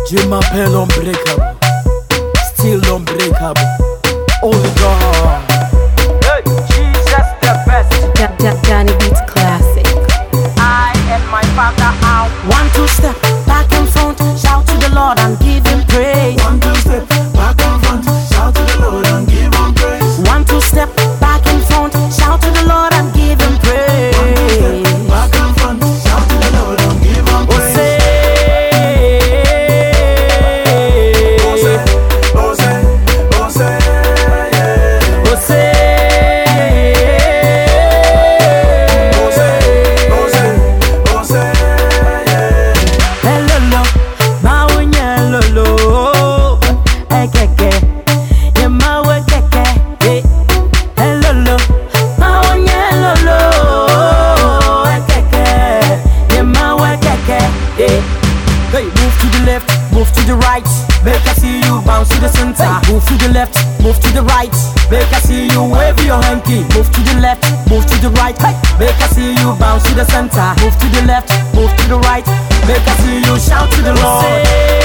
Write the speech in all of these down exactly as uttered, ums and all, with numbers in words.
Je m'appelle unbreakable, still unbreakable. Only God. Hey, Jesus the best. Da- Da- Danny Beats Classic. I and my father out. One, two step back and front, shout to the Lord and give him praise. One, two step back and front, shout to the Lord and give him praise. One, two step back and front, shout to the Lord and give him praise. Back and front, shout to the Lord and give him praise. Oh, say, Oh say, oh say, oh say, yeah. oh, say, Oh say, oh say, oh say, yeah. hello, mawunya lolo, ekeke, yemawe keke, eh. Hello, mawunya lolo, ekeke, yemawe keke, eh. Hey, move to the left, move to the right. Make I see you bounce to the center. Move to the left, move to the right. Make I see you wave your hanky. Move to the left, move to the right. Hey, make I see you bounce to the center. Move to the left, move to the right. Make I see you shout to the Lord.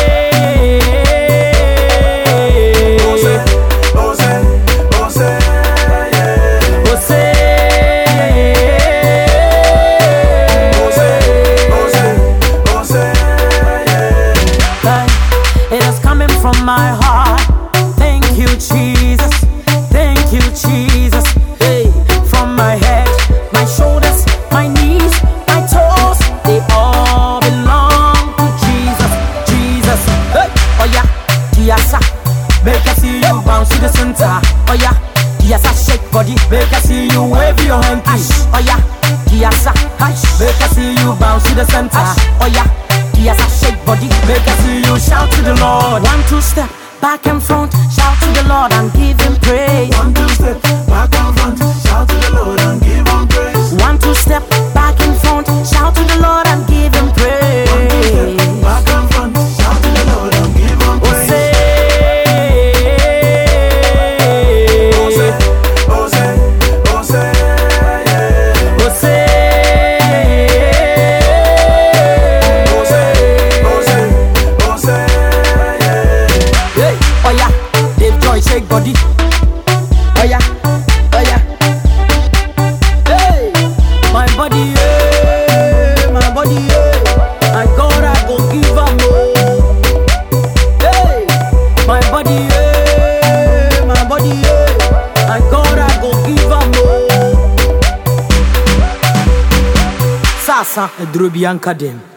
Oh say, oh say, oh say, yeah. Oh, say, Oh say, oh say, oh say, yeah. Hey, it is coming from my heart. Thank you, Jesus. Thank you, Jesus. Hey, from my head, my shoulders, my knees, my toes, they all belong to Jesus. Jesus. Hey, oh yeah, Diasa. Make I see you bounce to the center. Oh yeah, Diasa, shake body. Make I see you wave your hanky. Oh yeah, Diasa. Make I see you bounce to the center. Oh yeah, Diasa, shake body. Make I see you shout to the Lord. One, two step back and front, shout to the Lord and give him praise. One, two step back and front, shout to the Lord and give him praise. One, two step back and front, shout to the Lord and give him praise. Back and front, shout to the Lord and give him Oh, praise. say, Oh say, oh say, oh say, yeah. oh, say, Oh say, oh say, oh say, yeah. hey, oh yeah, Dave Joy, shake body. Oh yeah, oh yeah, hey, my body, yeah, my body, yeah. My God, I go give am more. Hey, my body, yeah, my body, yeah. My God, I go give am more. Sasa, Edrobianka dem.